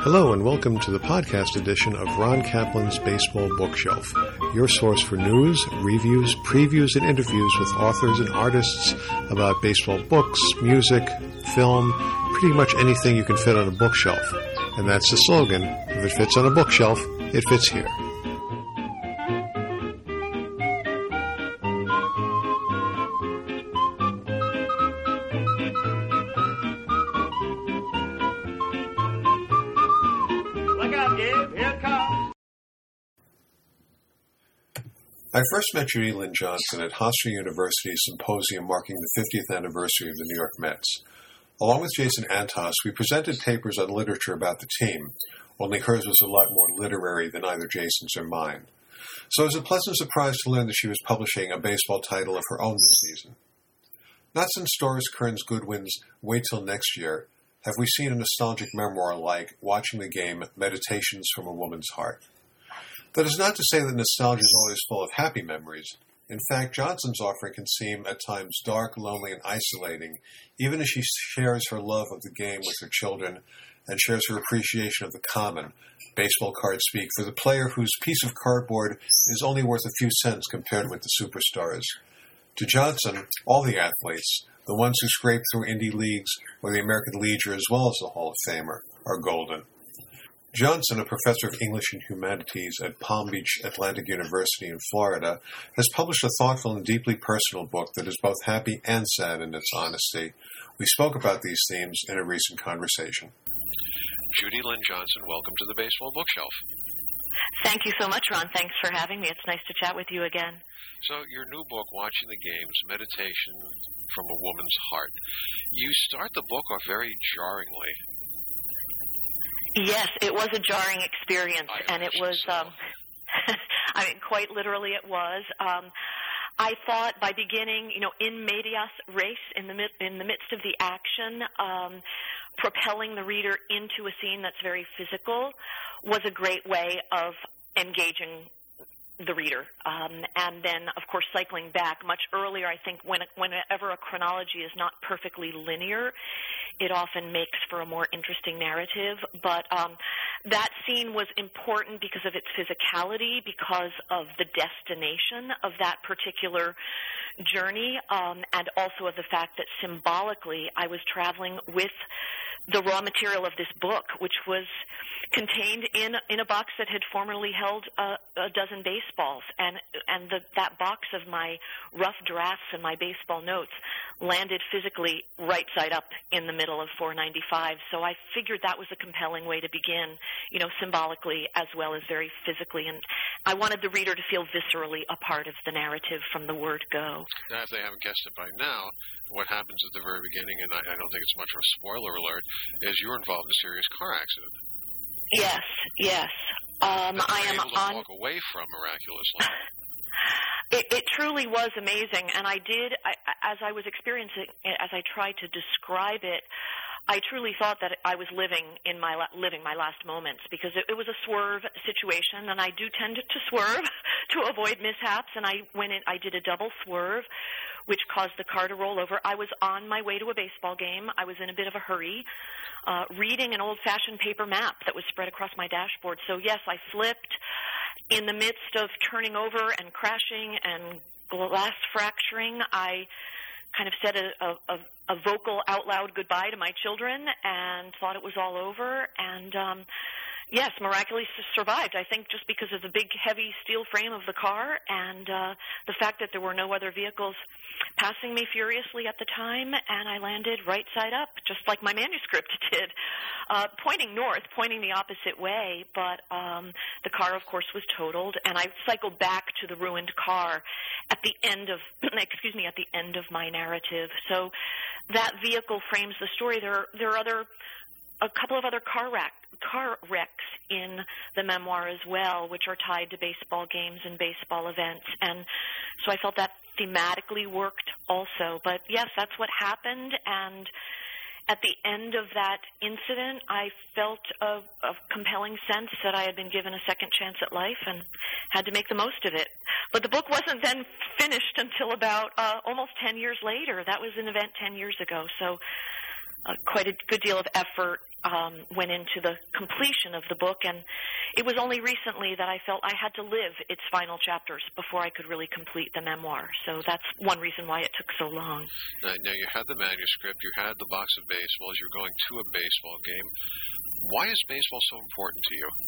Hello and welcome to the podcast edition of Ron Kaplan's Baseball Bookshelf, your source for news, reviews, previews, and interviews with authors and artists about baseball books, music, film, pretty much anything you can fit on a bookshelf. And that's the slogan, if it fits on a bookshelf, it fits here. I first met Judy Lynn Johnson at Hofstra University's symposium marking the 50th anniversary of the New York Mets. Along with Jason Antos, we presented papers on literature about the team, only hers was a lot more literary than either Jason's or mine. So it was a pleasant surprise to learn that she was publishing a baseball title of her own this season. Not since Doris Kearns Goodwin's Wait Till Next Year have we seen a nostalgic memoir like Watching the Game, Meditations from a Woman's Heart. That is not to say that nostalgia is always full of happy memories. In fact, Johnson's offering can seem at times dark, lonely, and isolating, even as she shares her love of the game with her children and shares her appreciation of the common, baseball card speak, for the player whose piece of cardboard is only worth a few cents compared with the superstars. To Johnson, all the athletes, the ones who scrape through indie leagues or the American Legion as well as the Hall of Famer, are golden. Johnson, a professor of English and Humanities at Palm Beach Atlantic University in Florida, has published a thoughtful and deeply personal book that is both happy and sad in its honesty. We spoke about these themes in a recent conversation. Judy Lynn Johnson, welcome to the Baseball Bookshelf. Thank you so much, Ron. Thanks for having me. It's nice to chat with you again. So your new book, Watching the Games, Meditation from a Woman's Heart. You start the book off very jarringly. Yes, it was a jarring experience, and it was, I mean, quite literally it was. I thought by beginning, in medias res, in the midst of the action, propelling the reader into a scene that's very physical was a great way of engaging the reader. And then, of course, cycling back much earlier, I think whenever a chronology is not perfectly linear, it often makes for a more interesting narrative. But that scene was important because of its physicality, because of the destination of that particular journey, and also of the fact that symbolically I was traveling with the raw material of this book, which was contained in a box that had formerly held a dozen baseballs, and that box of my rough drafts and my baseball notes landed physically right side up in the middle of 495. So I figured that was a compelling way to begin, symbolically as well as very physically, and I wanted the reader to feel viscerally a part of the narrative from the word go. Now, if they haven't guessed it by now, what happens at the very beginning, and I don't think it's much of a spoiler alert, is you're involved in a serious car accident. Yes. I am able to walk away from miraculously. It truly was amazing, and as I was experiencing it, as I tried to describe it, I truly thought that I was living my last moments, because it was a swerve situation, and I do tend to swerve to avoid mishaps, and I did a double swerve, which caused the car to roll over. I was on my way to a baseball game. I was in a bit of a hurry, reading an old-fashioned paper map that was spread across my dashboard. So, yes, I flipped in the midst of turning over and crashing and glass fracturing. I kind of said a vocal out-loud goodbye to my children and thought it was all over. And yes, miraculously survived, I think, just because of the big, heavy steel frame of the car and the fact that there were no other vehicles passing me furiously at the time, and I landed right side up, just like my manuscript did, pointing north, pointing the opposite way, but the car, of course, was totaled, and I cycled back to the ruined car at the end of, at the end of my narrative. So that vehicle frames the story. There are a couple of other car wrecks in the memoir as well, which are tied to baseball games and baseball events. And so I felt that thematically worked also. But yes, that's what happened. And at the end of that incident, I felt a compelling sense that I had been given a second chance at life and had to make the most of it. But the book wasn't then finished until about almost 10 years later. That was an event 10 years ago. So quite a good deal of effort went into the completion of the book, and it was only recently that I felt I had to live its final chapters before I could really complete the memoir. So that's one reason why it took so long. Now you had the manuscript, you had the box of baseballs, you're going to a baseball game. Why is baseball so important to you?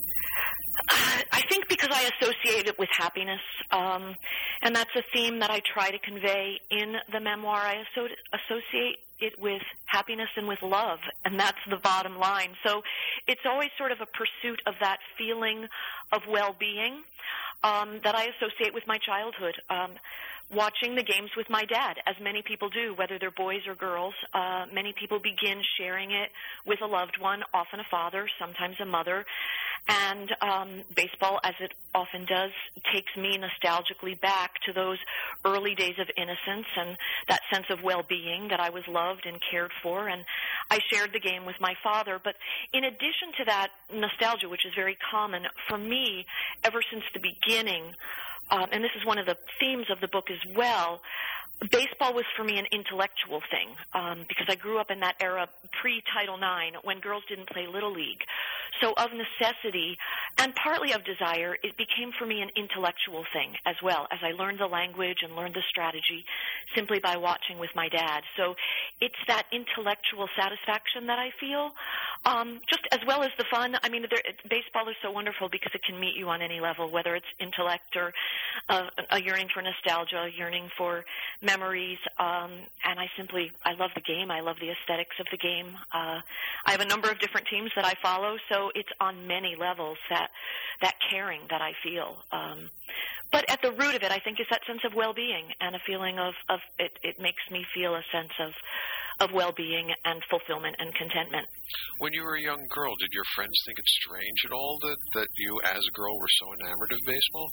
I think because I associate it with happiness, and that's a theme that I try to convey in the memoir. I associate it with happiness and with love, and that's the bottom line. So it's always sort of a pursuit of that feeling of well-being that I associate with my childhood. Watching the games with my dad, as many people do, whether they're boys or girls. Many people begin sharing it with a loved one, often a father, sometimes a mother. And baseball, as it often does, takes me nostalgically back to those early days of innocence and that sense of well-being, that I was loved and cared for. And I shared the game with my father. But in addition to that nostalgia, which is very common for me ever since the beginning, and this is one of the themes of the book as well, baseball was for me an intellectual thing because I grew up in that era pre-Title IX when girls didn't play Little League. So of necessity and partly of desire, it became for me an intellectual thing as well, as I learned the language and learned the strategy simply by watching with my dad. So it's that intellectual satisfaction that I feel, just as well as the fun. I mean, baseball is so wonderful because it can meet you on any level, whether it's intellect or a yearning for nostalgia, a yearning for memories, and I love the game. I love the aesthetics of the game. I have a number of different teams that I follow, so it's on many levels that caring that I feel. But at the root of it, I think, is that sense of well-being and a feeling of it makes me feel a sense of well-being and fulfillment and contentment. When you were a young girl, did your friends think it strange at all that you, as a girl, were so enamored of baseball?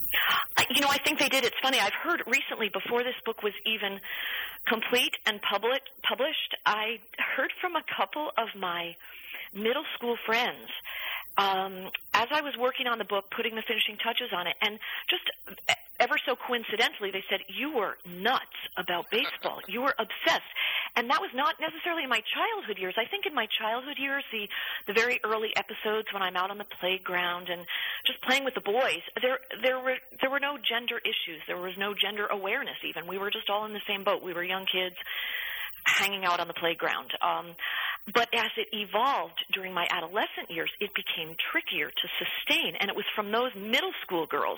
I think they did. It's funny. I've heard recently, before this book was even complete and published, I heard from a couple of my middle school friends as I was working on the book, putting the finishing touches on it, and just ever so coincidentally, they said, "You were nuts about baseball. You were obsessed." And that was not necessarily in my childhood years. I think in my childhood years, the very early episodes when I'm out on the playground and just playing with the boys, there were no gender issues. There was no gender awareness even. We were just all in the same boat. We were young kids hanging out on the playground. But as it evolved during my adolescent years, it became trickier to sustain. And it was from those middle school girls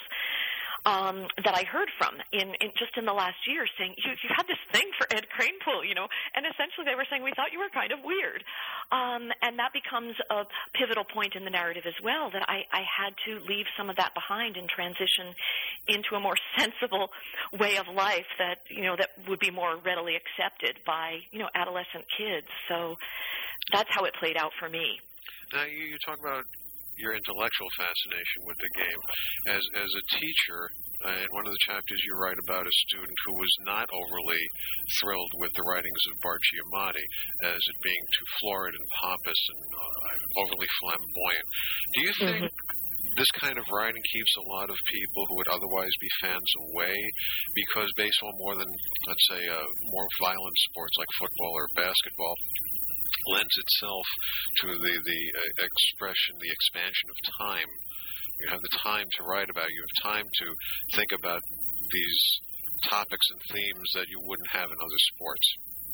that I heard from in the last year saying, you had this thing for Ed Kranepool, and essentially they were saying, we thought you were kind of weird. And that becomes a pivotal point in the narrative as well, that I had to leave some of that behind and transition into a more sensible way of life that would be more readily accepted by, adolescent kids. So that's how it played out for me. Now, you talk about your intellectual fascination with the game. As a teacher, in one of the chapters you write about a student who was not overly thrilled with the writings of Bart Giamatti as it being too florid and pompous and overly flamboyant. Do you think this kind of writing keeps a lot of people who would otherwise be fans away? Because baseball, more than, let's say, more violent sports like football or basketball, lends itself to the expression, the expansion of time. You have the time to write about. You have time to think about these topics and themes that you wouldn't have in other sports.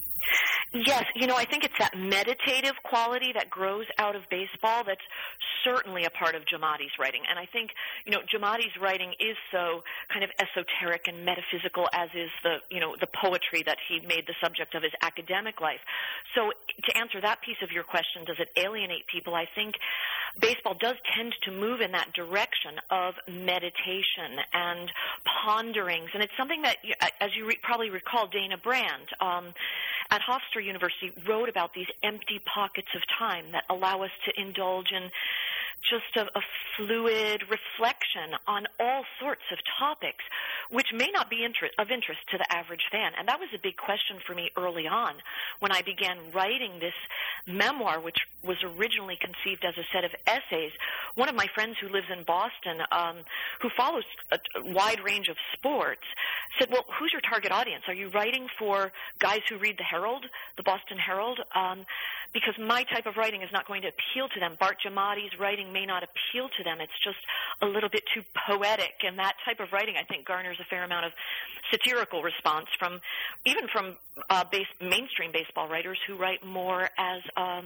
Yes, I think it's that meditative quality that grows out of baseball that's certainly a part of Giamatti's writing. And I think, Giamatti's writing is so kind of esoteric and metaphysical, as is the poetry that he made the subject of his academic life. So to answer that piece of your question, does it alienate people? I think baseball does tend to move in that direction of meditation and ponderings. And it's something that, as you probably recall, Dana Brand at Hofstra University wrote about these empty pockets of time that allow us to indulge in just a fluid reflection on all sorts of topics, which may not be of interest to the average fan. And that was a big question for me early on when I began writing this memoir, which was originally conceived as a set of essays. One of my friends who lives in Boston, who follows a wide range of sports, said, well, who's your target audience? Are you writing for guys who read the Herald, the Boston Herald? Because my type of writing is not going to appeal to them. Bart Giamatti's writing may not appeal to them. It's just a little bit too poetic, and that type of writing, I think, garners a fair amount of satirical response from mainstream baseball writers who write more as,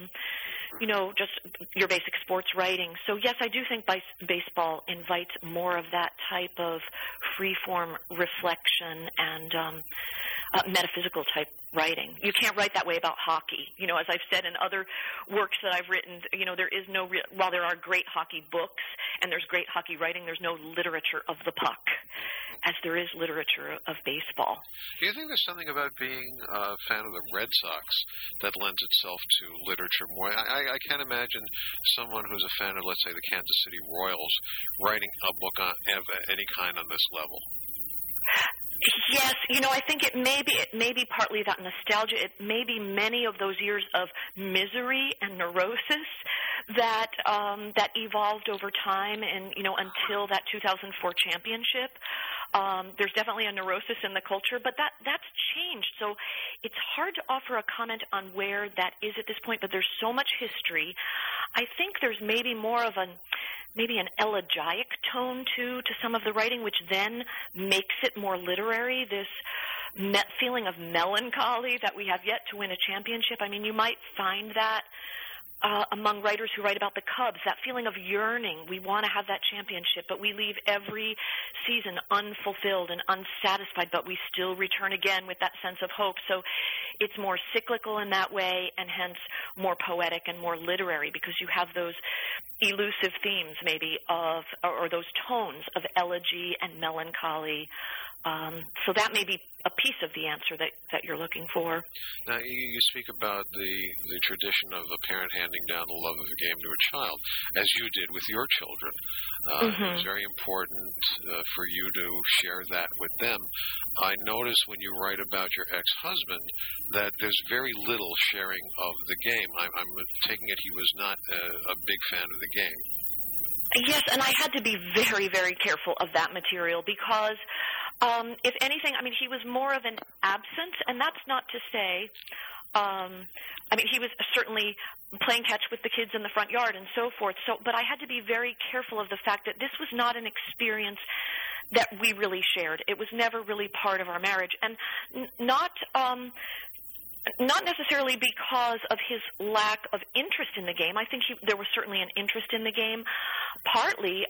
just your basic sports writing. So, yes, I do think baseball invites more of that type of free-form reflection and metaphysical type writing. You can't write that way about hockey. As I've said in other works that I've written, there is no while there are great hockey books and there's great hockey writing, there's no literature of the puck as there is literature of baseball. Do you think there's something about being a fan of the Red Sox that lends itself to literature more? I can't imagine someone who's a fan of, let's say, the Kansas City Royals writing a book of any kind on this level. Yes, I think it may be partly that nostalgia. It may be many of those years of misery and neurosis that evolved over time, and until that 2004 championship. There's definitely a neurosis in the culture, but that's changed. So it's hard to offer a comment on where that is at this point. But there's so much history. I think there's maybe more of an elegiac tone to some of the writing, which then makes it more literary, this feeling of melancholy that we have yet to win a championship. I mean, you might find that among writers who write about the Cubs, that feeling of yearning. We want to have that championship, but we leave every season unfulfilled and unsatisfied, but we still return again with that sense of hope. So it's more cyclical in that way, and hence more poetic and more literary, because you have those elusive themes maybe or those tones of elegy and melancholy. So that may be a piece of the answer that you're looking for. Now, you speak about the tradition of a parent handing down the love of a game to a child, as you did with your children. It was very important for you to share that with them. I notice when you write about your ex-husband that there's very little sharing of the game. I'm taking it he was not a big fan of the game. Yes, and I had to be very, very careful of that material because, if anything, he was more of an absence, and that's not to say, he was certainly playing catch with the kids in the front yard and so forth. But I had to be very careful of the fact that this was not an experience that we really shared. It was never really part of our marriage, and not necessarily because of his lack of interest in the game. I think there was certainly an interest in the game. Partly,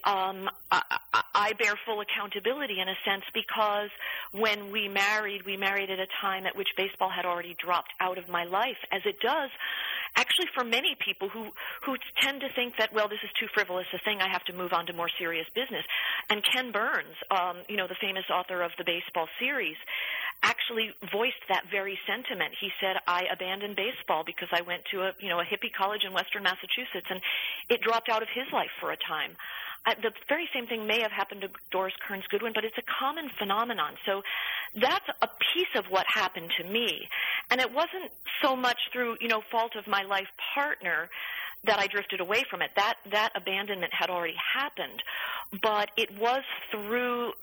I bear full accountability in a sense, because when we married at a time at which baseball had already dropped out of my life, as it does actually for many people who tend to think that, well, this is too frivolous a thing, I have to move on to more serious business. And Ken Burns, the famous author of the baseball series, actually voiced that very sentiment. He said, I abandoned baseball because I went to a hippie college in Western Massachusetts, and it dropped out of his life for a time. The very same thing may have happened to Doris Kearns Goodwin, but it's a common phenomenon. So that's a piece of what happened to me. And it wasn't so much through, fault of my life partner that I drifted away from it. That abandonment had already happened. But it was through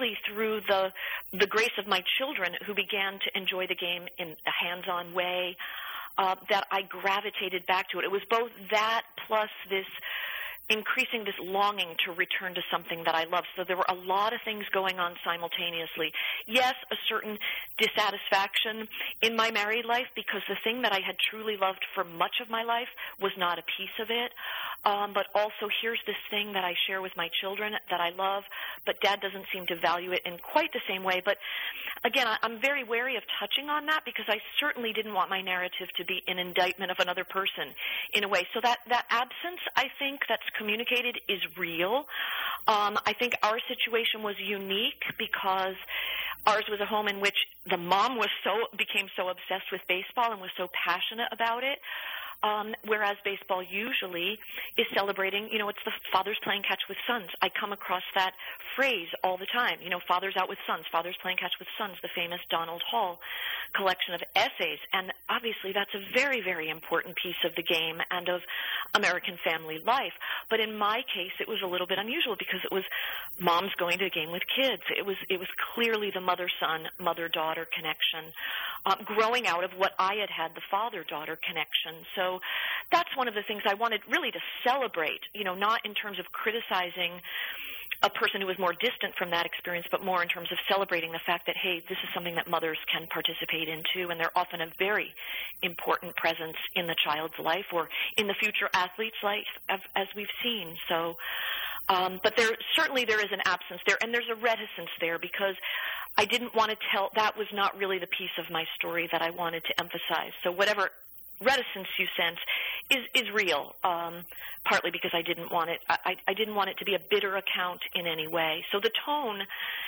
the grace of my children, who began to enjoy the game in a hands-on way, that I gravitated back to it. It was both that plus increasing this longing to return to something that I love. So there were a lot of things going on simultaneously. Yes, a certain dissatisfaction in my married life, because the thing that I had truly loved for much of my life was not a piece of it. But also, here's this thing that I share with my children that I love, but Dad doesn't seem to value it in quite the same way. But again, I'm very wary of touching on that, because I certainly didn't want my narrative to be an indictment of another person in a way. So that absence, I think, that's communicated is real. I think our situation was unique because ours was a home in which the mom became so obsessed with baseball and was so passionate about it. whereas baseball usually is celebrating, it's the fathers playing catch with sons. I come across that phrase all the time, fathers out with sons, fathers playing catch with sons, the famous Donald Hall collection of essays. And obviously that's a very, very important piece of the game and of American family life. But in my case, it was a little bit unusual because it was moms going to a game with kids. It was clearly the mother-son, mother-daughter connection, growing out of what I had the father-daughter connection. So that's one of the things I wanted really to celebrate, not in terms of criticizing a person who was more distant from that experience, but more in terms of celebrating the fact that, hey, this is something that mothers can participate into, and they're often a very important presence in the child's life or in the future athlete's life, as we've seen. So, but there is an absence there, and there's a reticence there because I didn't want to tell, that was not really the piece of my story that I wanted to emphasize. So whatever reticence you sense is real, partly because I didn't want it. I didn't want it to be a bitter account in any way. So the tone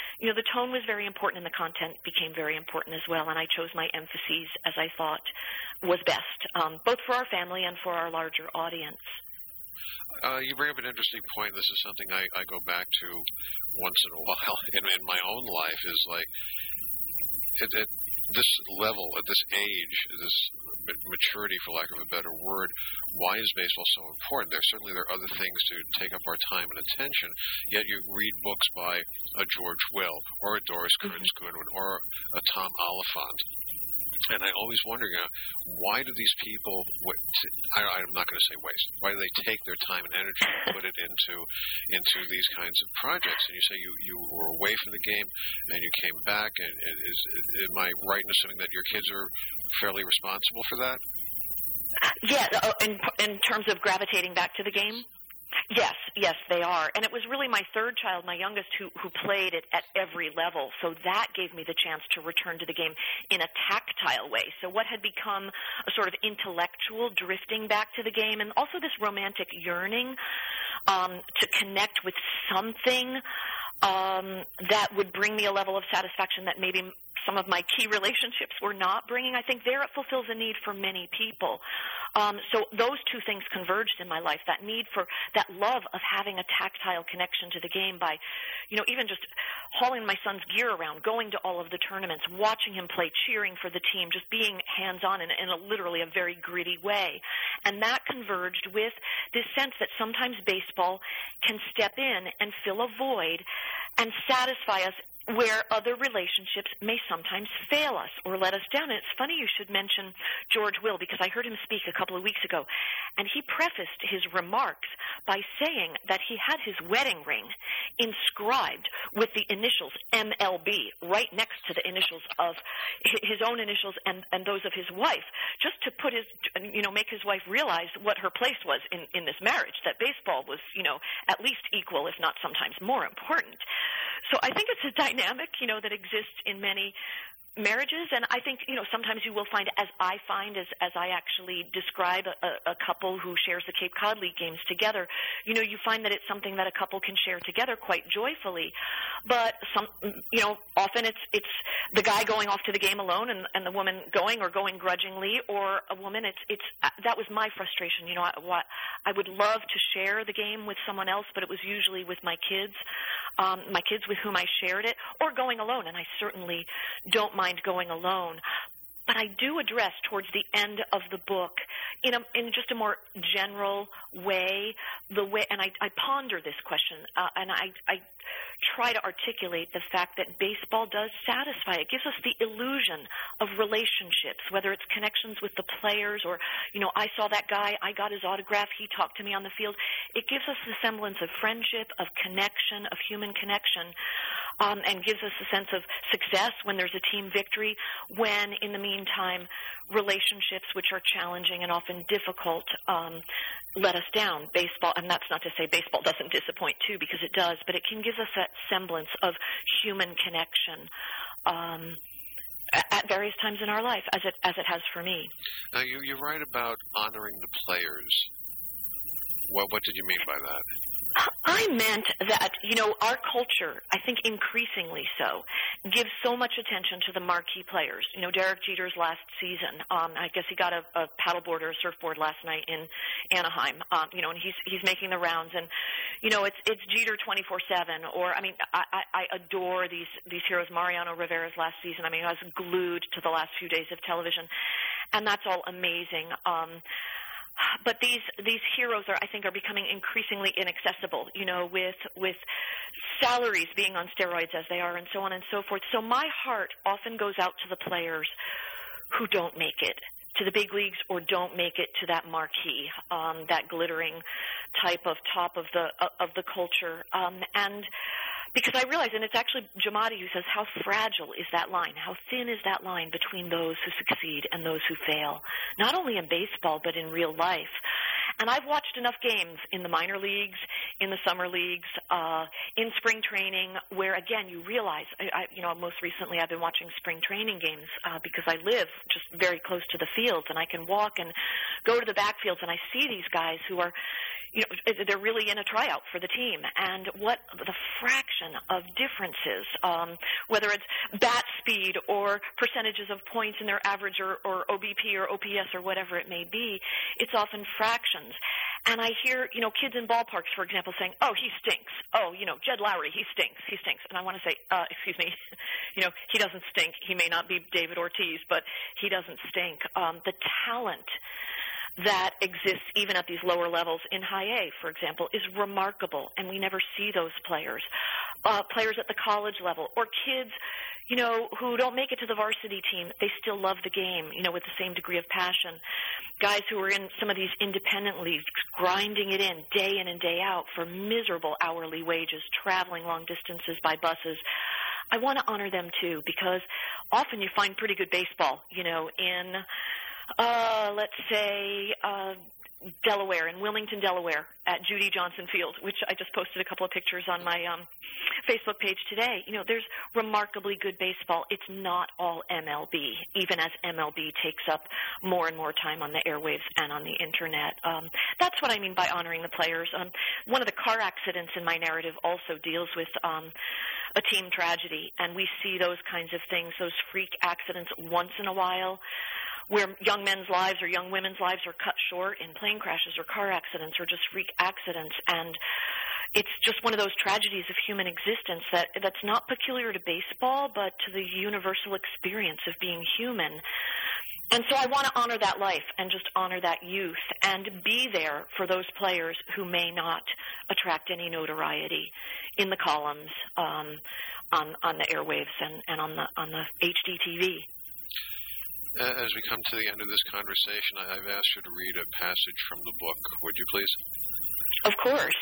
was very important, and the content became very important as well. And I chose my emphases as I thought was best, both for our family and for our larger audience. You bring up an interesting point. This is something I go back to once in a while in my own life. Is like at this level, at this age, this maturity, for lack of a better word, why is baseball so important? There are other things to take up our time and attention, yet you read books by a George Will or a Doris Kearns Goodwin or a Tom Oliphant. And I always wonder, why do these people, I'm not going to say waste, why do they take their time and energy and put it into these kinds of projects? And you say you were away from the game and you came back, and am I right in assuming that your kids are fairly responsible for that? Yeah, in terms of gravitating back to the game? Yes, they are. And it was really my third child, my youngest, who played it at every level. So that gave me the chance to return to the game in a tactile way. So what had become a sort of intellectual drifting back to the game, and also this romantic yearning to connect with something that would bring me a level of satisfaction that maybe some of my key relationships were not bringing. I think there it fulfills a need for many people. So those two things converged in my life, that need for that love of having a tactile connection to the game by, even just hauling my son's gear around, going to all of the tournaments, watching him play, cheering for the team, just being hands-on in literally a very gritty way. And that converged with this sense that sometimes baseball can step in and fill a void and satisfy us where other relationships may sometimes fail us or let us down. And it's funny you should mention George Will, because I heard him speak a couple of weeks ago, and he prefaced his remarks by saying that he had his wedding ring inscribed with the initials MLB right next to the initials of his own initials and those of his wife, just to put make his wife realize what her place was in this marriage, that baseball was, at least equal, if not sometimes more important. So I think it's a dynamic, that exists in many marriages, and I think, sometimes you will find, as I actually describe a couple who shares the Cape Cod League games together, you find that it's something that a couple can share together quite joyfully. But often it's the guy going off to the game alone and the woman going or going grudgingly, or a woman. That was my frustration. I would love to share the game with someone else, but it was usually with my kids with whom I shared it, or going alone, and I certainly don't mind going alone. But I do address towards the end of the book, in just a more general way, and I ponder this question, and I try to articulate the fact that baseball does satisfy. It gives us the illusion of relationships, whether it's connections with the players or, I saw that guy, I got his autograph, he talked to me on the field. It gives us the semblance of friendship, of connection, of human connection, and gives us a sense of success when there's a team victory, when, in the meantime, relationships which are challenging and often difficult let us down. Baseball, and that's not to say baseball doesn't disappoint too, because it does, but it can give us that semblance of human connection at various times in our life, as it has for me. Now, you write about honoring the players. What did you mean by that? I meant that, our culture, I think increasingly so, gives so much attention to the marquee players. Derek Jeter's last season, I guess he got a paddleboard or a surfboard last night in Anaheim, and he's making the rounds. And, it's Jeter 24/7. Or, I adore these heroes. Mariano Rivera's last season, I was glued to the last few days of television. And that's all amazing. But these heroes are becoming increasingly inaccessible, with salaries being on steroids as they are and so on and so forth. So my heart often goes out to the players who don't make it to the big leagues or don't make it to that marquee, that glittering type of top of the culture. And because I realize, and it's actually Giamatti who says, how fragile is that line? How thin is that line between those who succeed and those who fail? Not only in baseball, but in real life. And I've watched enough games in the minor leagues, in the summer leagues, in spring training, where, again, you realize, most recently I've been watching spring training games because I live just very close to the fields, and I can walk and go to the backfields, and I see these guys who are, they're really in a tryout for the team. And what the fraction of differences, whether it's bat speed or percentages of points in their average or OBP or OPS or whatever it may be, it's often fractions. And I hear, kids in ballparks, for example, saying, oh, he stinks. Oh, Jed Lowry, he stinks. And I want to say, excuse me, he doesn't stink. He may not be David Ortiz, but he doesn't stink. The talent that exists even at these lower levels in high A, for example, is remarkable, and we never see those players. Players at the college level, or kids, who don't make it to the varsity team, they still love the game, with the same degree of passion. Guys who are in some of these independent leagues, grinding it in and day out for miserable hourly wages, traveling long distances by buses. I want to honor them too, because often you find pretty good baseball, in let's say, Delaware, in Wilmington, Delaware, at Judy Johnson Field, which I just posted a couple of pictures on my Facebook page today. There's remarkably good baseball. It's not all MLB, even as MLB takes up more and more time on the airwaves and on the Internet. That's what I mean by honoring the players. One of the car accidents in my narrative also deals with a team tragedy, and we see those kinds of things, those freak accidents once in a while, where young men's lives or young women's lives are cut short in plane crashes or car accidents or just freak accidents. And it's just one of those tragedies of human existence that's not peculiar to baseball, but to the universal experience of being human. And so I want to honor that life and just honor that youth and be there for those players who may not attract any notoriety in the columns, on the airwaves and on the HD TV. As we come to the end of this conversation, I've asked you to read a passage from the book. Would you please? Of course.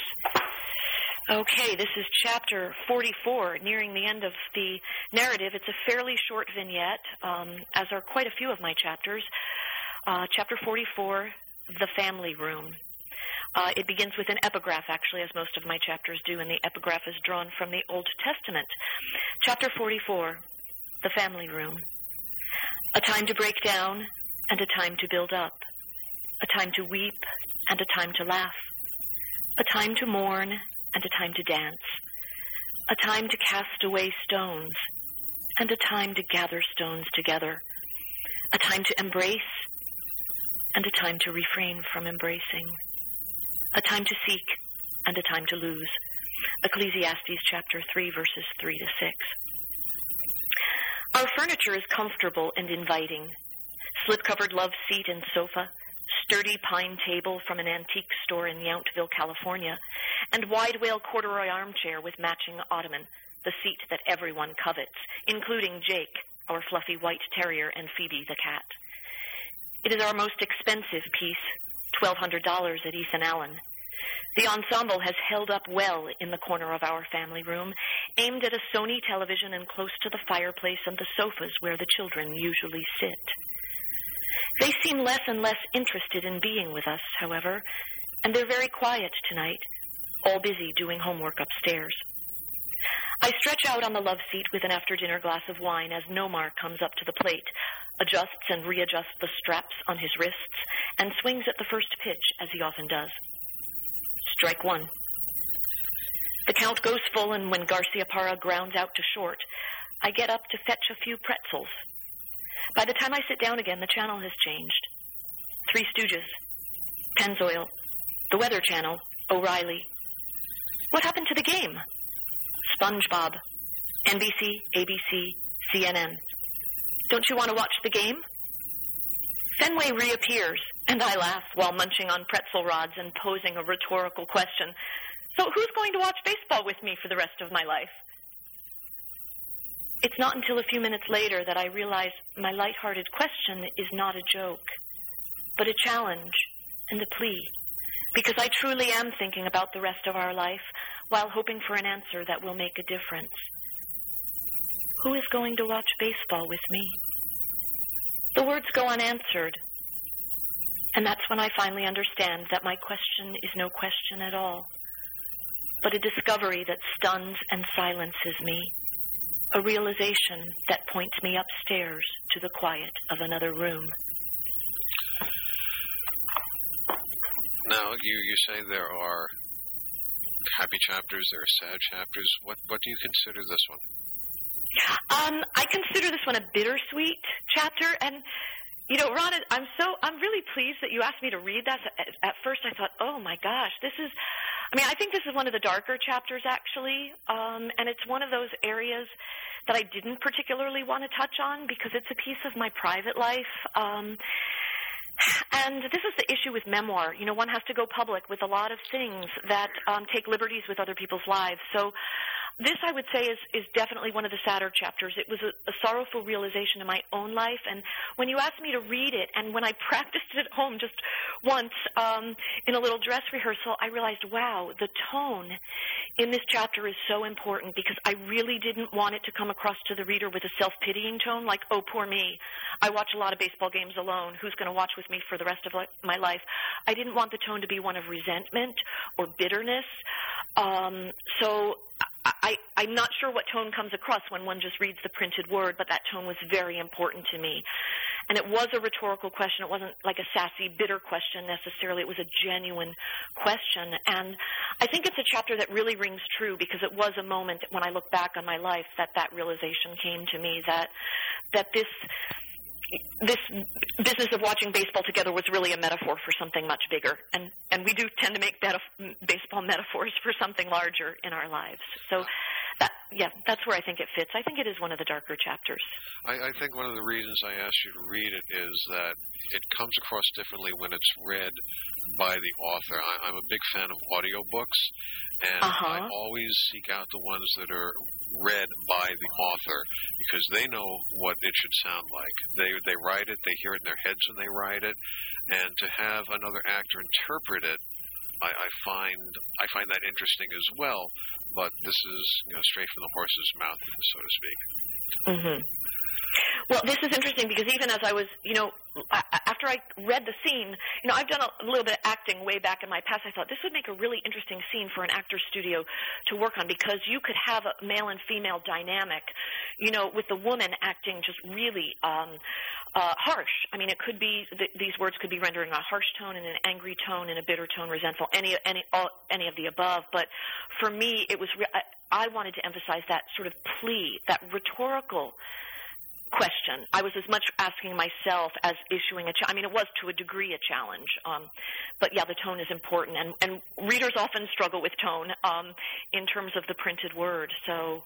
Okay, this is chapter 44, nearing the end of the narrative. It's a fairly short vignette, as are quite a few of my chapters. Chapter 44, The Family Room. It begins with an epigraph, actually, as most of my chapters do, and the epigraph is drawn from the Old Testament. Chapter 44, The Family Room. A time to break down and a time to build up. A time to weep and a time to laugh. A time to mourn and a time to dance. A time to cast away stones and a time to gather stones together. A time to embrace and a time to refrain from embracing. A time to seek and a time to lose. Ecclesiastes chapter 3, verses 3 to 6. Our furniture is comfortable and inviting. Slip-covered love seat and sofa, sturdy pine table from an antique store in Yountville, California, and wide whale corduroy armchair with matching ottoman, the seat that everyone covets, including Jake, our fluffy white terrier, and Phoebe the cat. It is our most expensive piece, $1,200 at Ethan Allen. The ensemble has held up well in the corner of our family room, aimed at a Sony television and close to the fireplace and the sofas where the children usually sit. They seem less and less interested in being with us, however, and they're very quiet tonight, all busy doing homework upstairs. I stretch out on the love seat with an after-dinner glass of wine as Nomar comes up to the plate, adjusts and readjusts the straps on his wrists, and swings at the first pitch, as he often does. Strike one. The count goes full, and when Garcia Parra grounds out to short, I get up to fetch a few pretzels. By the time I sit down again, the channel has changed. Three Stooges, Pennzoil, the Weather Channel, O'Reilly. What happened to the game? SpongeBob, NBC, ABC, CNN. Don't you want to watch the game? Fenway reappears, and I laugh while munching on pretzel rods and posing a rhetorical question. So who's going to watch baseball with me for the rest of my life? It's not until a few minutes later that I realize my lighthearted question is not a joke, but a challenge and a plea, because I truly am thinking about the rest of our life while hoping for an answer that will make a difference. Who is going to watch baseball with me? The words go unanswered, and that's when I finally understand that my question is no question at all, but a discovery that stuns and silences me, a realization that points me upstairs to the quiet of another room. Now, you say there are happy chapters, there are sad chapters. What do you consider this one? I consider this one a bittersweet chapter, and you know, Ron, I'm really pleased that you asked me to read that. At first, I thought, oh my gosh, I think this is one of the darker chapters actually, and it's one of those areas that I didn't particularly want to touch on because it's a piece of my private life. And this is the issue with memoir. You know, one has to go public with a lot of things that take liberties with other people's lives. So this, I would say, is definitely one of the sadder chapters. It was a sorrowful realization in my own life. And when you asked me to read it, and when I practiced it at home just once in a little dress rehearsal, I realized, wow, the tone in this chapter is so important because I really didn't want it to come across to the reader with a self-pitying tone, like, oh, poor me. I watch a lot of baseball games alone. Who's going to watch with me for the rest of my life? I didn't want the tone to be one of resentment or bitterness. So I'm not sure what tone comes across when one just reads the printed word, but that tone was very important to me. And it was a rhetorical question. It wasn't like a sassy, bitter question necessarily. It was a genuine question. And I think it's a chapter that really rings true because it was a moment when I look back on my life that realization came to me that this business of watching baseball together was really a metaphor for something much bigger. And we do tend to make baseball metaphors for something larger in our lives. So, that's where I think it fits. I think it is one of the darker chapters. I think one of the reasons I asked you to read it is that it comes across differently when it's read by the author. I'm a big fan of audiobooks, and I always seek out the ones that are read by the author because they know what it should sound like. They write it, they hear it in their heads when they write it, and to have another actor interpret it, I find that interesting as well. But this is straight from the horse's mouth, so to speak. Mm-hmm. Well, this is interesting because even as I was, after I read the scene, I've done a little bit of acting way back in my past. I thought this would make a really interesting scene for an actor's studio to work on because you could have a male and female dynamic, with the woman acting just really harsh. I mean, it could be these words could be rendered in a harsh tone, in an angry tone, in a bitter tone, resentful, any of the above. But for me, it was I wanted to emphasize that sort of plea, that rhetorical question. I was as much asking myself as issuing a challenge. I mean, it was to a degree a challenge. But yeah, the tone is important. And readers often struggle with tone in terms of the printed word. So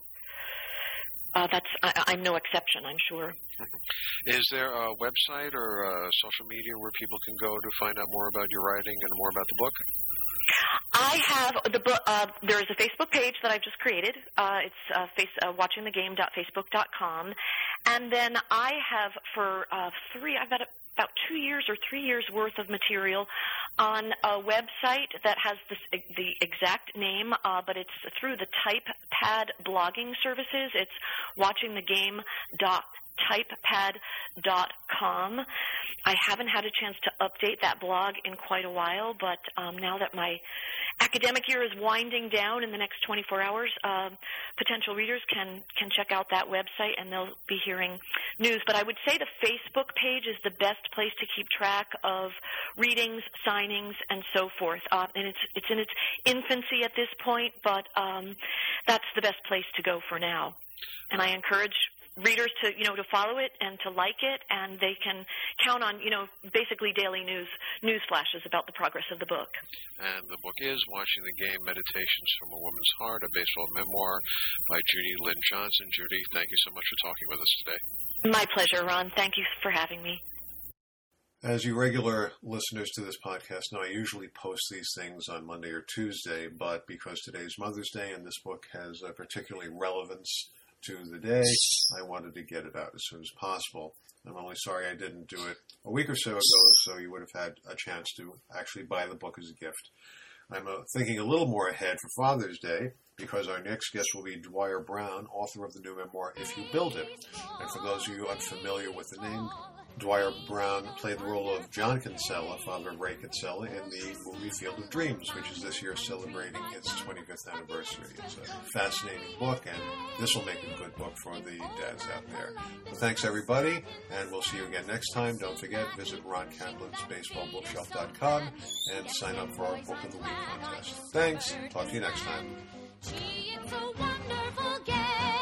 I'm no exception, I'm sure. Is there a website or social media where people can go to find out more about your writing and more about the book? I have the book. There is a Facebook page that I've just created. It's watchingthegame.facebook.com, and then I have I've got about 2 years or 3 years worth of material on a website that has the exact name, but it's through the TypePad blogging services. It's watchingthegame.typepad typepad.com. I haven't had a chance to update that blog in quite a while, but now that my academic year is winding down in the next 24 hours, potential readers can check out that website, and they'll be hearing news. But I would say the Facebook page is the best place to keep track of readings, signings, and so forth. And it's in its infancy at this point, but that's the best place to go for now. And I encourage readers to follow it and to like it, and they can count on basically daily news flashes about the progress of the book. And the book is Watching the Game: Meditations from a Woman's Heart, a baseball memoir by Judy Lynn Johnson. Judy, thank you so much for talking with us today. My pleasure, Ron. Thank you for having me. As you regular listeners to this podcast know, I usually post these things on Monday or Tuesday, but because today's Mother's Day and this book has a particularly relevance to the day, I wanted to get it out as soon as possible. I'm only sorry I didn't do it a week or so ago, so you would have had a chance to actually buy the book as a gift. I'm thinking a little more ahead for Father's Day, because our next guest will be Dwyer Brown, author of the new memoir, If You Build It. And for those of you unfamiliar with the name, Dwyer Brown played the role of John Kinsella, father of Ray Kinsella, in the movie Field of Dreams, which is this year celebrating its 25th anniversary. It's a fascinating book, and this will make a good book for the dads out there. Well, thanks, everybody, and we'll see you again next time. Don't forget, visit Ron Kaplan's BaseballBookshelf.com and sign up for our Book of the Week contest. Thanks. Talk to you next time. Gee, it's a wonderful game.